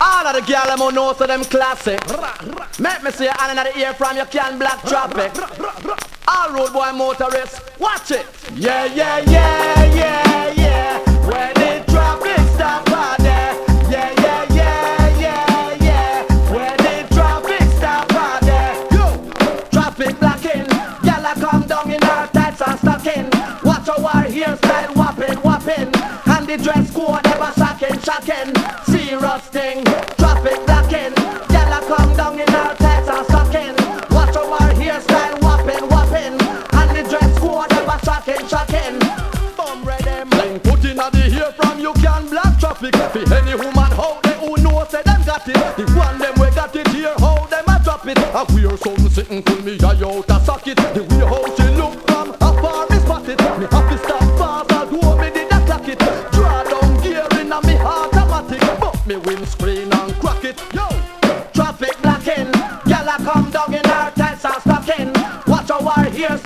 All of the gyal them who know so them classic. Make me see your hand in the ear from your can black traffic. All road boy motorists, watch it. Yeah, yeah, yeah, yeah, yeah. When the traffic stop out there. Yeah, yeah, yeah, yeah, yeah. When the traffic stop out there. Yo, traffic blocking. Gyal a come down in our tights and stocking. Watch our hairstyle whopping, whopping. And the dress code ever shocking, shocking. Serious thing. Traffic blocking. Gyal a come down in our tights and stocking. Watch our hairstyle whopping, whopping. And the dress code ever shocking, shocking. Bum ready. Bling put in the hair from you can black traffic. For any woman how they who know say them got it. The one them we got it here how them a drop it. A weird something sitting pull me eye out a socket. The way how she look from afar me spot it. Me happy stop fast although me did a clock it. Draw down gear in a me automatic. But me windscreen and crack it. Yo, traffic blocking. Gyal a come down in our tights and stocking. Watch our ears